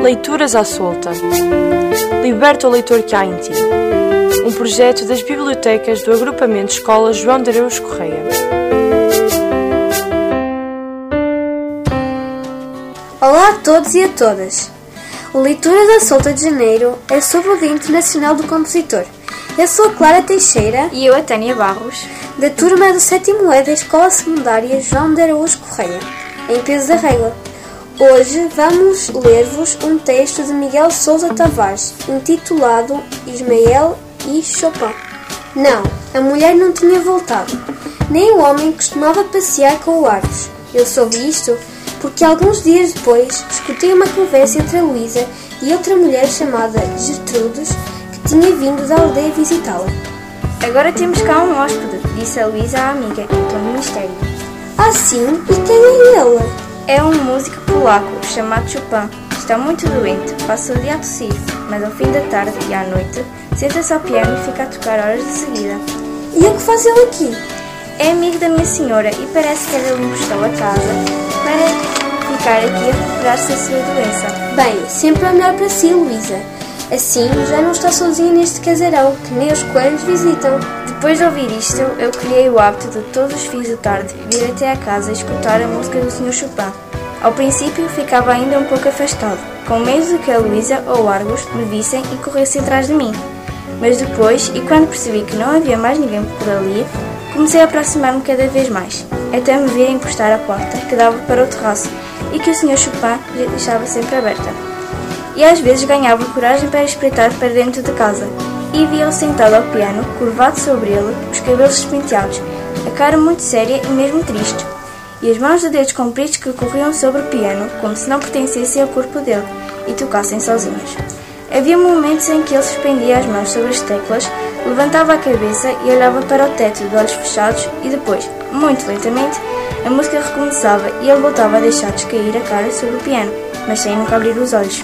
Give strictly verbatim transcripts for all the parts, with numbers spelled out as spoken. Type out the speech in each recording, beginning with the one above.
Leituras à Solta. Liberta o leitor que há em ti. Um projeto das bibliotecas do Agrupamento Escola João de Araújo Correia. Olá a todos e a todas. O Leituras à Solta de Janeiro é sobre o Dia Internacional do Compositor. Eu sou a Clara Teixeira e eu a Tânia Barros, da turma do sétimo E da Escola Secundária João de Araújo Correia, em Peso da Régua. Hoje vamos ler-vos um texto de Miguel Sousa Tavares, intitulado Ismael e Chopin. Não, a mulher não tinha voltado, nem o homem costumava passear com o Argos. Eu soube isto porque alguns dias depois escutei uma conversa entre a Luísa e outra mulher chamada Gertrudes, que tinha vindo da aldeia visitá-la. Agora temos cá um hóspede, disse a Luísa à amiga, em tom de mistério. Ah sim? E quem é ele? É um músico polaco chamado Chopin. Está muito doente, passa o dia a tossir, mas ao fim da tarde e à noite senta-se ao piano e fica a tocar horas de seguida. E o que faz ele aqui? É amigo da minha senhora e parece que ele me emprestou a casa para ficar aqui a recuperar-se da sua doença. Bem, sempre é melhor para si, Luísa. Assim já não está sozinha neste casarão, que nem os coelhos visitam. Depois de ouvir isto, eu criei o hábito de todos os fins de tarde vir até à casa e escutar a música do senhor Chopin. Ao princípio ficava ainda um pouco afastado, com medo de que a Luísa ou o Argos me vissem e corressem atrás de mim. Mas depois, e quando percebi que não havia mais ninguém por ali, comecei a aproximar-me cada vez mais, até me vir encostar à porta que dava para o terraço e que o senhor Chopin deixava sempre aberta. E às vezes ganhava coragem para espreitar para dentro de casa, e via-o sentado ao piano, curvado sobre ele, os cabelos despenteados, a cara muito séria e mesmo triste, e as mãos de dedos compridos que corriam sobre o piano, como se não pertencessem ao corpo dele, e tocassem sozinhos. Havia momentos em que ele suspendia as mãos sobre as teclas, levantava a cabeça e olhava para o teto de olhos fechados, e depois, muito lentamente, a música recomeçava e ele voltava a deixar descair a cara sobre o piano, mas sem nunca abrir os olhos.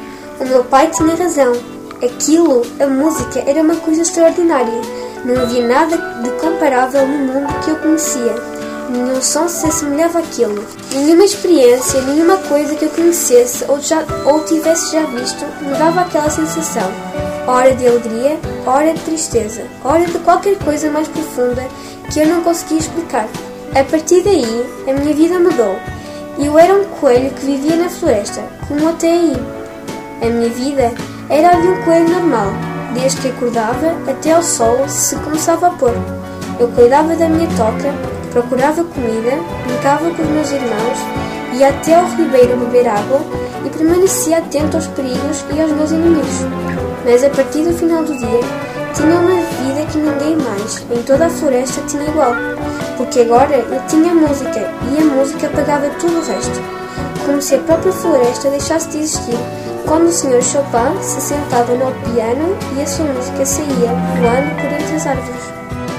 O meu pai tinha razão. Aquilo, a música, era uma coisa extraordinária. Não havia nada de comparável no mundo que eu conhecia. Nenhum som se assemelhava àquilo. Nenhuma experiência, nenhuma coisa que eu conhecesse ou, já, ou tivesse já visto me dava aquela sensação. Ora de alegria, ora de tristeza, ora de qualquer coisa mais profunda que eu não conseguia explicar. A partir daí, a minha vida mudou. Eu era um coelho que vivia na floresta, como até aí. A minha vida era a de um coelho normal, desde que acordava até ao sol se começava a pôr. Eu cuidava da minha toca, procurava comida, brincava com os meus irmãos, ia até ao ribeiro beber água e permanecia atento aos perigos e aos meus inimigos. Mas a partir do final do dia, tinha uma vida que ninguém mais, em toda a floresta, tinha igual. Porque agora eu tinha música e a música pagava tudo o resto. Como se a própria floresta deixasse de existir quando o senhor Chopin se sentava no piano e a sua música saía voando por entre as árvores.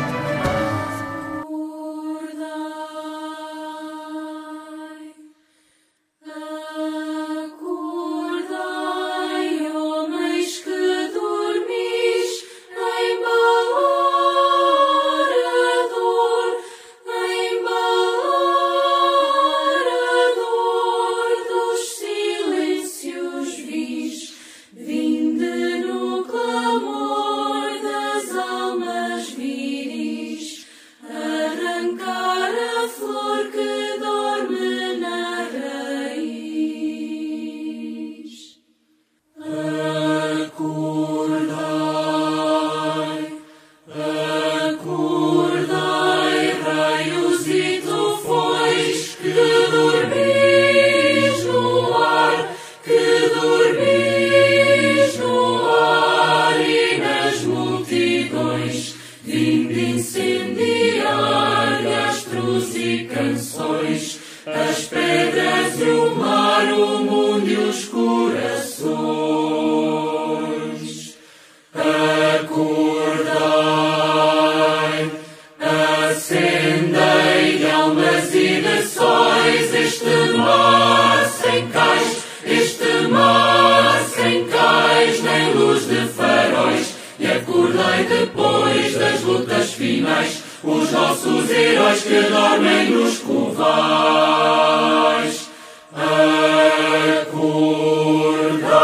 As pedras e o mar, o mundo e os corações. Acordai, acendei almas e nações, este mar sem cais, este mar sem cais, nem luz de faróis, e acordai depois das lutas finais, os nossos heróis que dormem nos covais. Acordai.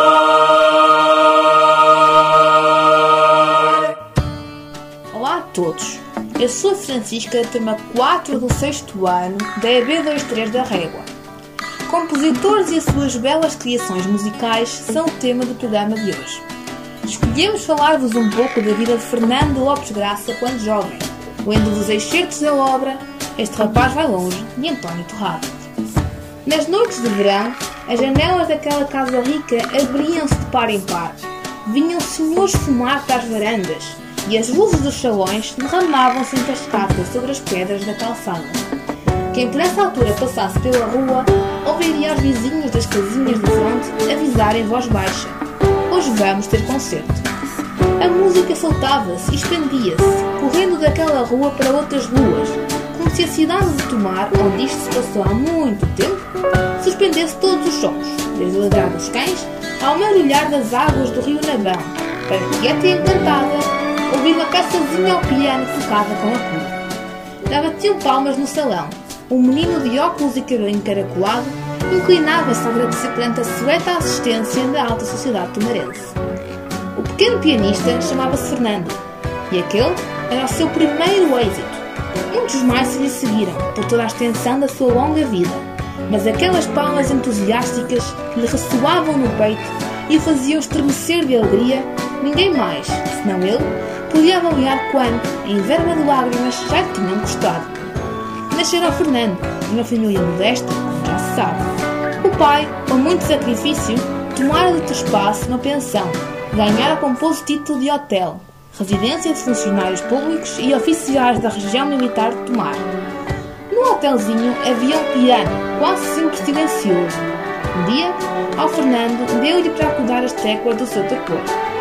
Francisca, turma quatro do sexto ano da E B vinte e três da Régua. Compositores e as suas belas criações musicais são o tema do programa de hoje. Escolhemos falar-vos um pouco da vida de Fernando Lopes Graça quando jovem, lendo dos excertos da obra Este Rapaz Vai Longe, de António Torrado. Nas noites de verão, as janelas daquela casa rica abriam-se de par em par. Vinham senhores fumar para as varandas e as luzes dos salões derramavam-se em cascata sobre as pedras da calçada. Quem por essa altura passasse pela rua ouviria os vizinhos das casinhas de fronte avisar em voz baixa: hoje vamos ter concerto. A música soltava-se e expandia-se, correndo daquela rua para outras ruas, como se a cidade de Tomar, onde isto se passou há muito tempo, suspendesse todos os sons, desde o ladrar dos cães ao mergulhar das águas do rio Nabão, para quieta e encantada ouvir uma caçazinha ao piano focada com a cor. Dava-te palmas no salão. Um menino de óculos e cabelo encaracolado inclinava-se a agradecer perante a sueta assistência da alta sociedade tomarense. O pequeno pianista chamava-se Fernando, e aquele era o seu primeiro êxito. Muitos mais se lhe seguiram por toda a extensão da sua longa vida, mas aquelas palmas entusiásticas que lhe ressoavam no peito e o faziam estremecer de alegria, ninguém mais, senão ele, podia avaliar quando, em verma de lágrimas, já lhe tinham gostado. Nascera o Fernando, de uma família modesta, como já se sabe. O pai, com muito sacrifício, tomara outro espaço numa pensão, ganhara o pomposo título de hotel, residência de funcionários públicos e oficiais da região militar de Tomar. No hotelzinho havia um piano, quase sempre silencioso. Um dia, ao Fernando deu-lhe para acordar as teclas do seu terpor.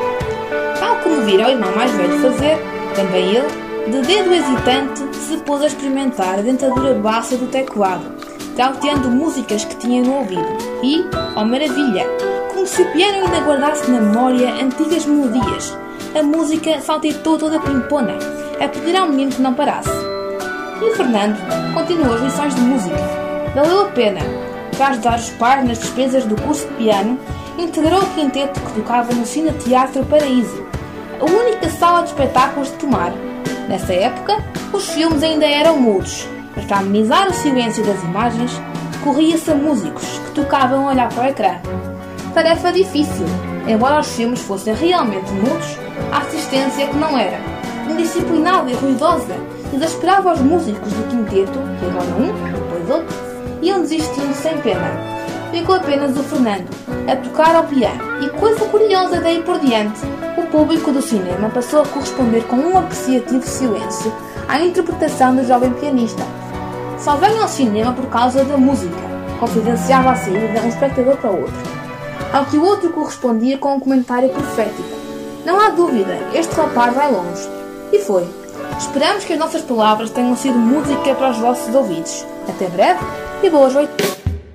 Tal como vira o irmão mais velho fazer, também ele, de dedo hesitante, se pôs a experimentar a dentadura baixa do teclado, trauteando músicas que tinha no ouvido. E, oh maravilha, como se o piano ainda guardasse na memória antigas melodias, a música saltitou toda pimpona, a pedir ao menino que não parasse. E o Fernando continuou as lições de música. Valeu a pena. Para ajudar os pais nas despesas do curso de piano, integrou o quinteto que tocava no Cine Teatro Paraíso, a única sala de espetáculos de Tomar. Nessa época, os filmes ainda eram mudos, mas para amenizar o silêncio das imagens, corria-se a músicos que tocavam a olhar para o ecrã. Tarefa difícil, embora os filmes fossem realmente mudos, a assistência que não era, indisciplinada e ruidosa, exasperava os músicos do quinteto, que agora um, depois outro, iam desistindo sem pena. Ficou apenas o Fernando, a tocar ao piano, e coisa curiosa daí por diante, o público do cinema passou a corresponder com um apreciativo silêncio à interpretação do jovem pianista. Só venho ao cinema por causa da música, confidenciava à saída um espectador para o outro, ao que o outro correspondia com um comentário profético: não há dúvida, este rapaz vai longe. E foi. Esperamos que as nossas palavras tenham sido música para os vossos ouvidos. Até breve e boas noites.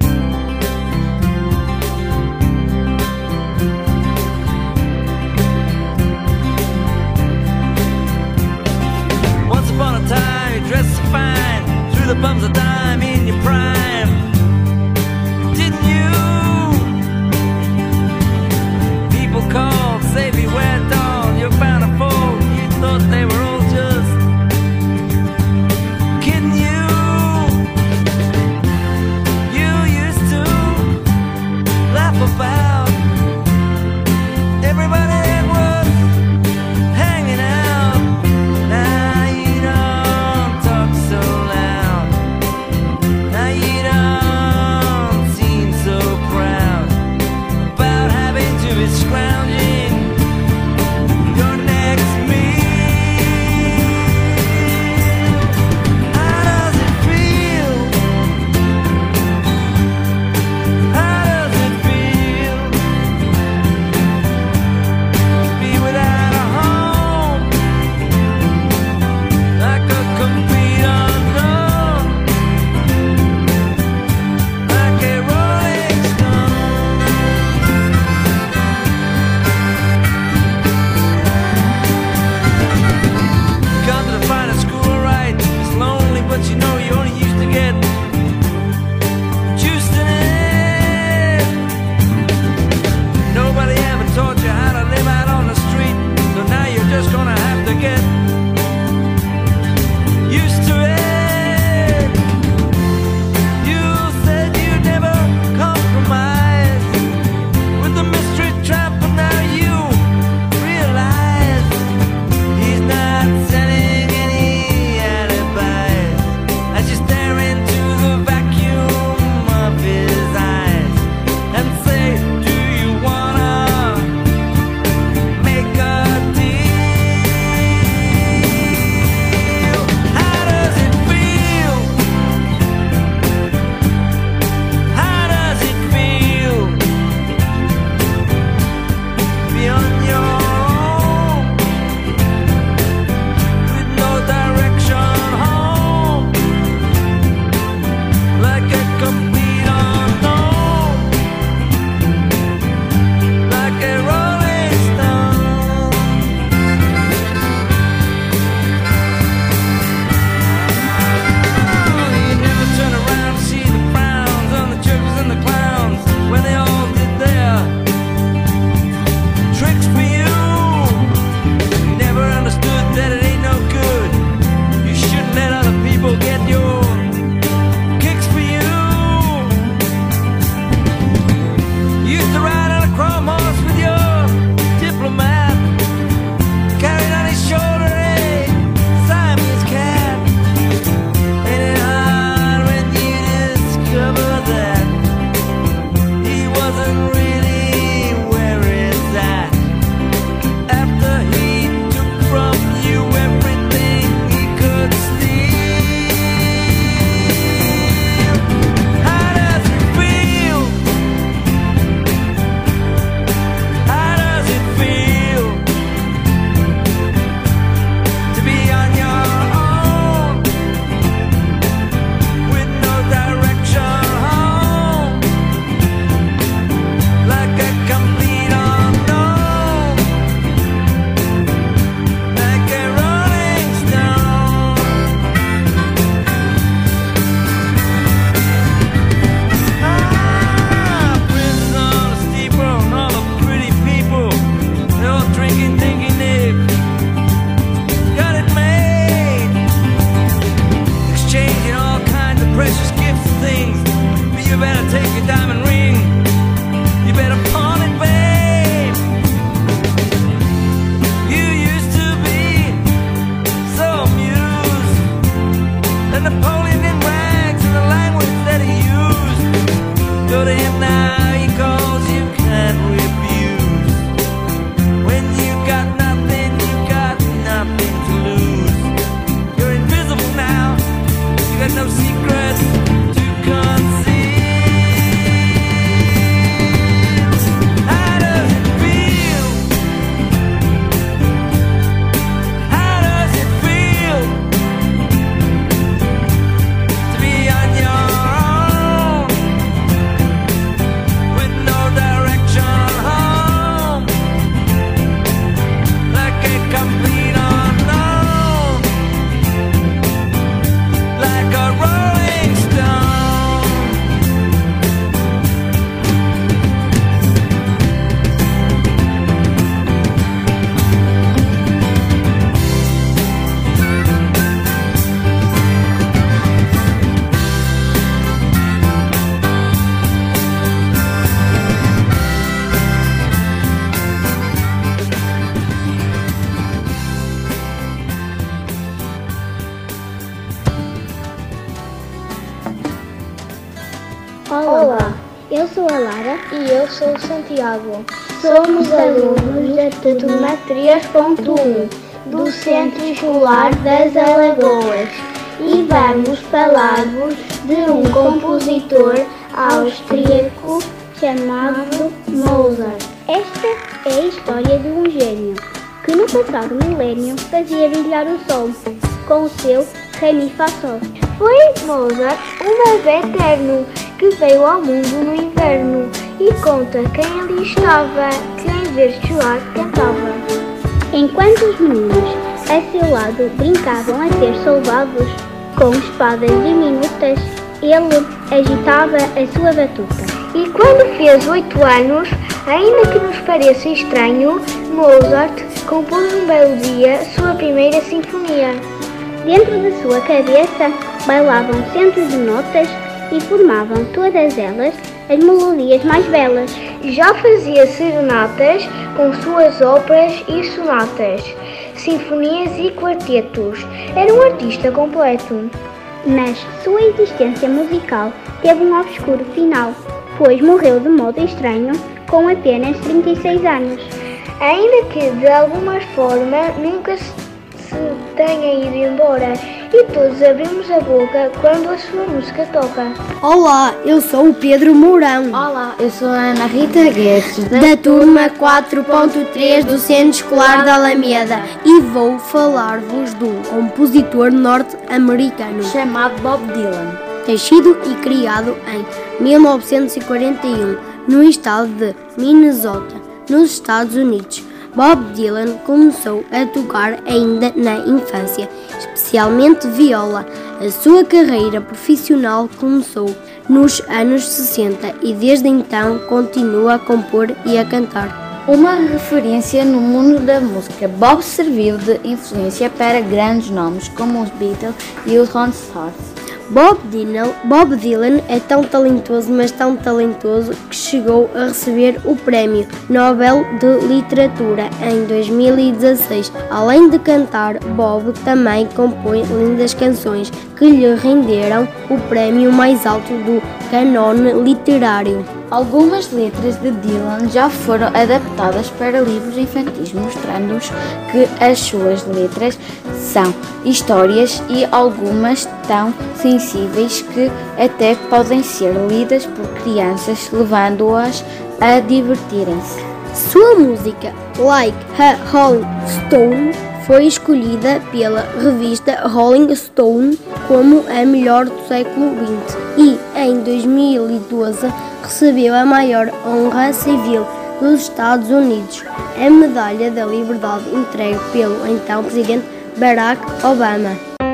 The bums of dime in your prime, didn't you? People called, say beware doll, you're bound to fall. You thought they were all just kidding you. You Eu sou a Lara. E eu sou o Santiago. Somos alunos da turma três ponto um do Centro Escolar das Alagoas e vamos falar-vos de um compositor austríaco chamado Mozart. Esta é a história de um gênio que no passado milénio fazia brilhar o sol com o seu Ré Mi Fá Sol. Foi Mozart um bebê eterno que veio ao mundo no inverno e conta quem ali estava, que em vez de chorar cantava. Enquanto os meninos a seu lado brincavam a ser soldados com espadas diminutas, ele agitava a sua batuta. E quando fez oito anos, ainda que nos pareça estranho, Mozart compôs um belo dia sua primeira sinfonia. Dentro de sua cabeça bailavam centos de notas e formavam todas elas as melodias mais belas. Já fazia serenatas com suas óperas e sonatas, sinfonias e quartetos. Era um artista completo. Mas sua existência musical teve um obscuro final, pois morreu de modo estranho com apenas trinta e seis anos. Ainda que de alguma forma nunca se tenha ido embora e todos abrimos a boca quando a sua música toca. Olá, eu sou o Pedro Mourão. Olá, eu sou a Ana Rita Guedes, da, da turma quatro ponto três do Centro Escolar da Alameda, e vou falar-vos de um compositor norte-americano chamado Bob Dylan. Nascido e criado em mil novecentos e quarenta e um no estado de Minnesota, nos Estados Unidos. Bob Dylan começou a tocar ainda na infância, especialmente viola. A sua carreira profissional começou nos anos sessenta e desde então continua a compor e a cantar. Uma referência no mundo da música, Bob serviu de influência para grandes nomes como os Beatles e os Rolling Stones. Bob Dylan, Bob Dylan é tão talentoso, mas tão talentoso, que chegou a receber o Prémio Nobel de Literatura em dois mil e dezasseis. Além de cantar, Bob também compõe lindas canções que lhe renderam o prémio mais alto do cânone literário. Algumas letras de Dylan já foram adaptadas para livros infantis, mostrando-nos que as suas letras são histórias e algumas tão sensíveis que até podem ser lidas por crianças, levando-as a divertirem-se. Sua música, Like a Rolling Stone, foi escolhida pela revista Rolling Stone como a melhor do século vinte e, em dois mil e doze, recebeu a maior honra civil dos Estados Unidos, a Medalha da Liberdade entregue pelo então presidente Barack Obama.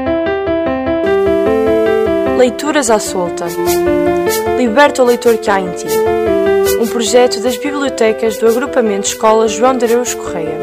Leituras à solta. Liberta o leitor que há em ti. Um projeto das bibliotecas do Agrupamento Escola João de Araújo Correia.